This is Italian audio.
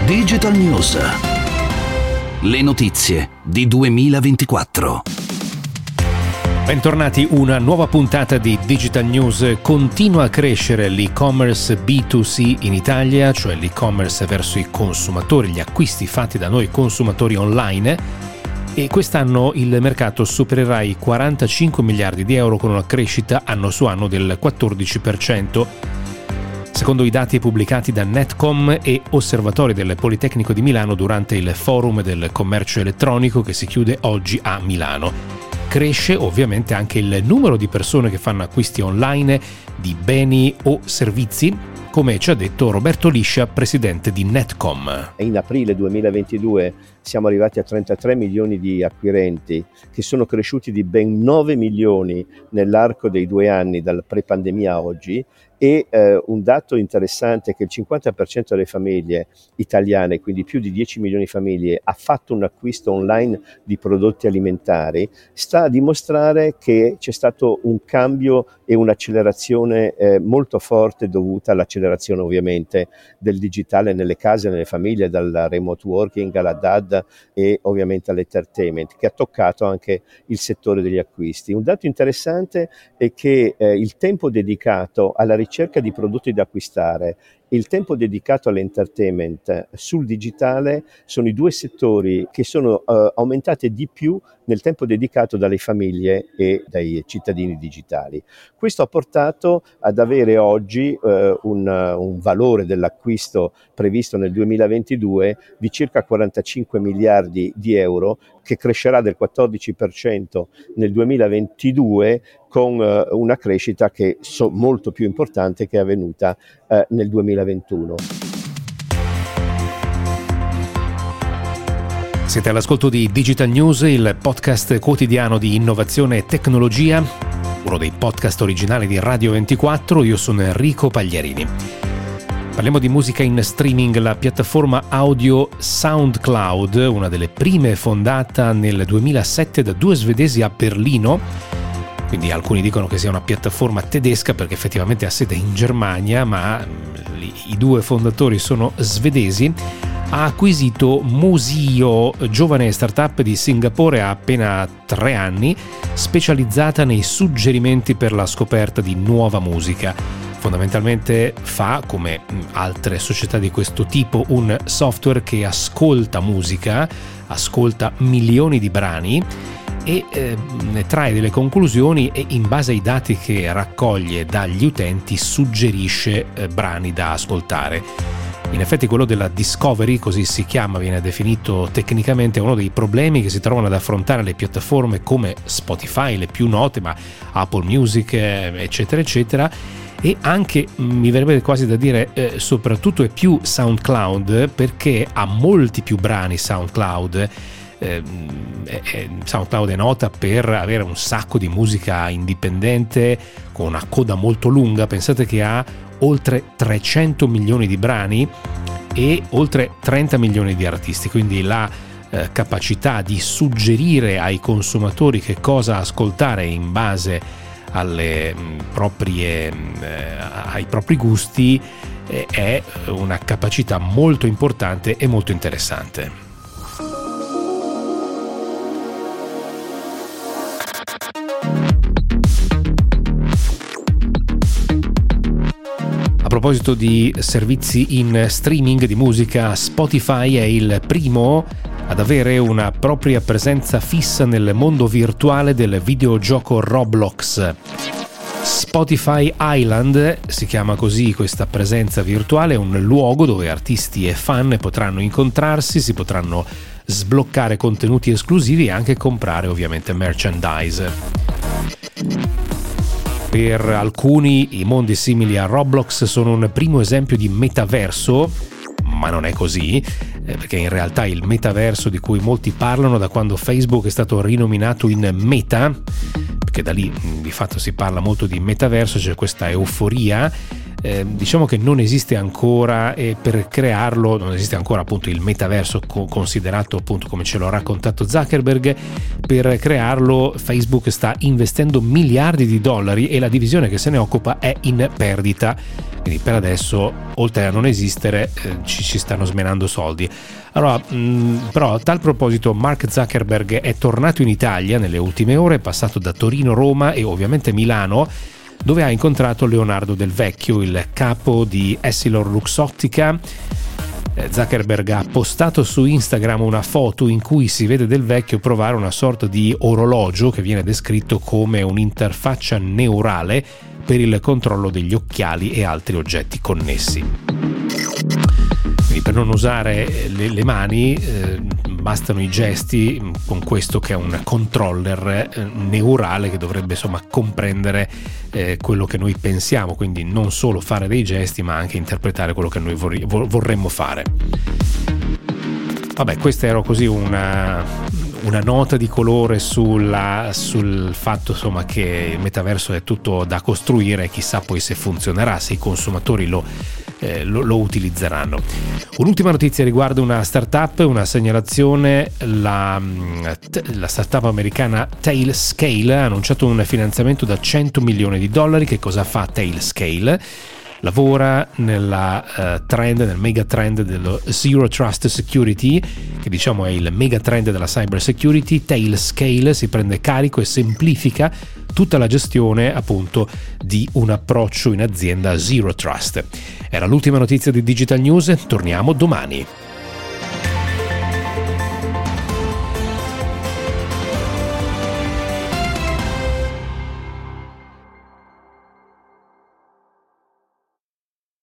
Digital News. Le notizie di 2024. Bentornati, una nuova puntata di Digital News. Continua a crescere l'e-commerce B2C in Italia, cioè l'e-commerce verso i consumatori, gli acquisti fatti da noi consumatori online, e quest'anno il mercato supererà i 45 miliardi di euro con una crescita anno su anno del 14%. Secondo i dati pubblicati da Netcom e Osservatorio del Politecnico di Milano durante il Forum del Commercio Elettronico che si chiude oggi a Milano. Cresce ovviamente anche il numero di persone che fanno acquisti online di beni o servizi, come ci ha detto Roberto Liscia, presidente di Netcom. In aprile 2022 siamo arrivati a 33 milioni di acquirenti, che sono cresciuti di ben 9 milioni nell'arco dei 2 anni dal pre-pandemia a oggi, e un dato interessante è che il 50% delle famiglie italiane, quindi più di 10 milioni di famiglie, ha fatto un acquisto online di prodotti alimentari, sta a dimostrare che c'è stato un cambio e un'accelerazione molto forte dovuta all'accelerazione ovviamente del digitale nelle case, nelle famiglie, dal remote working alla DAD e ovviamente all'entertainment, che ha toccato anche il settore degli acquisti. Un dato interessante è che il tempo dedicato alla ricerca di prodotti da acquistare e il tempo dedicato all'entertainment sul digitale sono i due settori che sono aumentati di più nel tempo dedicato dalle famiglie e dai cittadini digitali. Questo ha portato ad avere oggi un valore dell'acquisto previsto nel 2022 di circa 45 miliardi di euro, che crescerà del 14% nel 2022 con una crescita che molto più importante che è avvenuta nel 2021. Siete all'ascolto di Digital News, il podcast quotidiano di innovazione e tecnologia, uno dei podcast originali di Radio 24. Io sono Enrico Pagliarini. Parliamo di musica in streaming. La piattaforma audio SoundCloud, una delle prime fondata nel 2007 da 2 svedesi a Berlino, quindi alcuni dicono che sia una piattaforma tedesca perché effettivamente ha sede in Germania, ma i 2 fondatori sono svedesi, ha acquisito Musio, giovane startup di Singapore, ha appena 3 anni, specializzata nei suggerimenti per la scoperta di nuova musica. Fondamentalmente fa, come altre società di questo tipo, un software che ascolta musica, ascolta milioni di brani e ne trae delle conclusioni e in base ai dati che raccoglie dagli utenti suggerisce brani da ascoltare. In effetti quello della discovery, così si chiama, viene definito tecnicamente, uno dei problemi che si trovano ad affrontare le piattaforme come Spotify, le più note, ma Apple Music, eccetera eccetera, e anche, mi verrebbe quasi da dire, soprattutto e più SoundCloud, perché ha molti più brani SoundCloud. SoundCloud è nota per avere un sacco di musica indipendente con una coda molto lunga. Pensate che ha oltre 300 milioni di brani e oltre 30 milioni di artisti, quindi la capacità di suggerire ai consumatori che cosa ascoltare in base ai propri gusti è una capacità molto importante e molto interessante. A proposito di servizi in streaming di musica, Spotify è il primo ad avere una propria presenza fissa nel mondo virtuale del videogioco Roblox. Spotify Island si chiama così questa presenza virtuale, è un luogo dove artisti e fan potranno incontrarsi, si potranno sbloccare contenuti esclusivi e anche comprare ovviamente merchandise. Per alcuni i mondi simili a Roblox sono un primo esempio di metaverso, ma non è così, perché in realtà il metaverso di cui molti parlano da quando Facebook è stato rinominato in Meta, perché da lì di fatto si parla molto di metaverso, c'è questa euforia, diciamo che non esiste ancora, e per crearlo non esiste ancora appunto il metaverso considerato appunto come ce l'ha raccontato Zuckerberg. Per crearlo Facebook sta investendo miliardi di dollari e la divisione che se ne occupa è in perdita. quindi per adesso, oltre a non esistere, ci stanno smenando soldi. Allora, però a tal proposito Mark Zuckerberg è tornato in Italia nelle ultime ore, è passato da Torino, Roma e ovviamente Milano, dove ha incontrato Leonardo Del Vecchio, il capo di EssilorLuxottica. Zuckerberg ha postato su Instagram una foto in cui si vede Del Vecchio provare una sorta di orologio che viene descritto come un'interfaccia neurale per il controllo degli occhiali e altri oggetti connessi. Quindi per non usare le mani bastano i gesti con questo che è un controller neurale che dovrebbe insomma comprendere quello che noi pensiamo, quindi non solo fare dei gesti ma anche interpretare quello che noi vorremmo fare. Vabbè, questa era così una nota di colore sul fatto insomma che il metaverso è tutto da costruire, e chissà poi se funzionerà, se i consumatori lo utilizzeranno. Un'ultima notizia riguarda una startup, una segnalazione: la startup americana Tailscale ha annunciato un finanziamento da $100 milioni. Che cosa fa Tailscale? Lavora nel mega trend dello Zero Trust Security, che diciamo è il mega trend della cyber security. Tailscale si prende carico e semplifica tutta la gestione appunto di un approccio in azienda Zero Trust. Era l'ultima notizia di Digital News, torniamo domani.